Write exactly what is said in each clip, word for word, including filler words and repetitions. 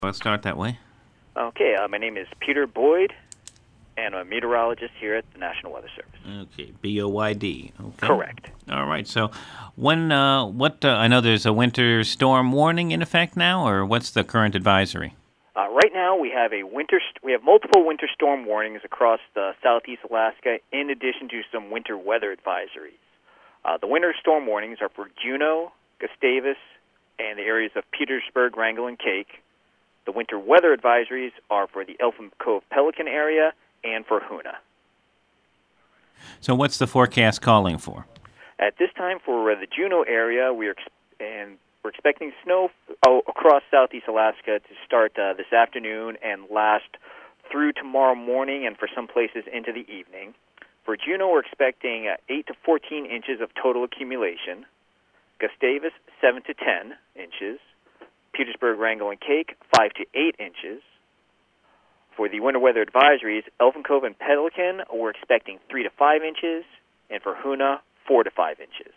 Let's start that way. Okay, uh, my name is Peter Boyd, and I'm a meteorologist here at the National Weather Service. Okay, B O Y D. Okay. Correct. All right. So, when uh, what? Uh, I know there's a winter storm warning in effect now, or what's the current advisory? Uh, right now, we have a winter. St- we have multiple winter storm warnings across the southeast Alaska, in addition to some winter weather advisories. Uh, the winter storm warnings are for Juneau, Gustavus, and the areas of Petersburg, Wrangell, and Cake. The winter weather advisories are for the Elfin Cove Pelican area and for Hoonah. So what's the forecast calling for? At this time, for uh, the Juneau area, we are ex- and we're expecting snow f- oh, across southeast Alaska to start uh, this afternoon and last through tomorrow morning, and for some places into the evening. For Juneau, we're expecting uh, eight to fourteen inches of total accumulation. Gustavus, seven to ten inches. Petersburg, Wrangell, and Cake, five to eight inches. For the winter weather advisories, Elfin Cove and Pelican, we're expecting three to five inches, and for Hoonah, four to five inches.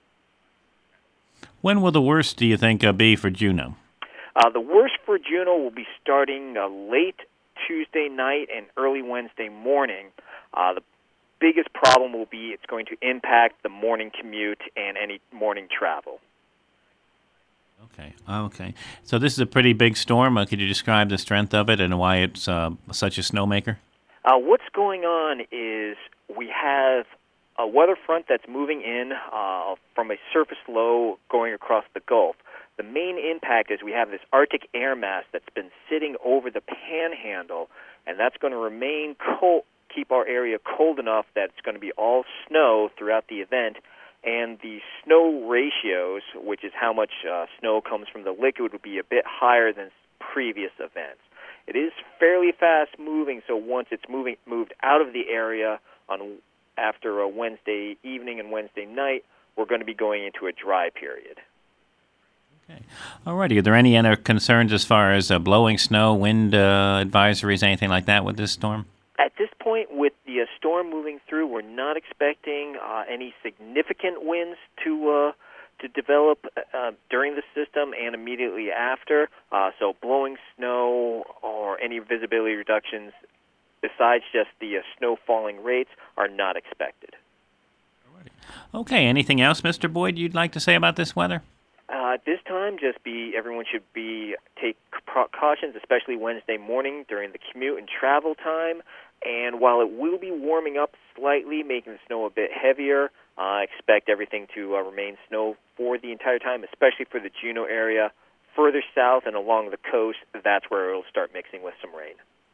When will the worst, do you think, uh, be for Juneau? Uh, the worst for Juneau will be starting uh, late Tuesday night and early Wednesday morning. Uh, the biggest problem will be it's going to impact the morning commute and any morning travel. Okay, okay. So this is a pretty big storm. Uh, could you describe the strength of it and why it's uh, such a snowmaker? Uh, what's going on is we have a weather front that's moving in uh, from a surface low going across the Gulf. The main impact is we have this Arctic air mass that's been sitting over the Panhandle, and that's going to remain cold, keep our area cold enough that it's going to be all snow throughout the event. And the snow ratios, which is how much uh, snow comes from the liquid, would be a bit higher than previous events. It is fairly fast moving, so once it's moving moved out of the area on after a Wednesday evening and Wednesday night, we're going to be going into a dry period. Okay. All righty. Are there any other concerns as far as uh, blowing snow, wind uh, advisories, anything like that with this storm? At this point, with the uh, storm moving through, we're not expecting uh, any significant winds to uh, to develop uh, during the system and immediately after. Uh, so blowing snow or any visibility reductions besides just the uh, snow falling rates are not expected. Okay. Anything else, Mister Boyd, you'd like to say about this weather? Uh, at this time, just be everyone should be take precautions, especially Wednesday morning during the commute and travel time. And while it will be warming up slightly, making the snow a bit heavier, I uh, expect everything to uh, remain snow for the entire time, especially for the Juneau area. Further south and along the coast, that's where it'll start mixing with some rain.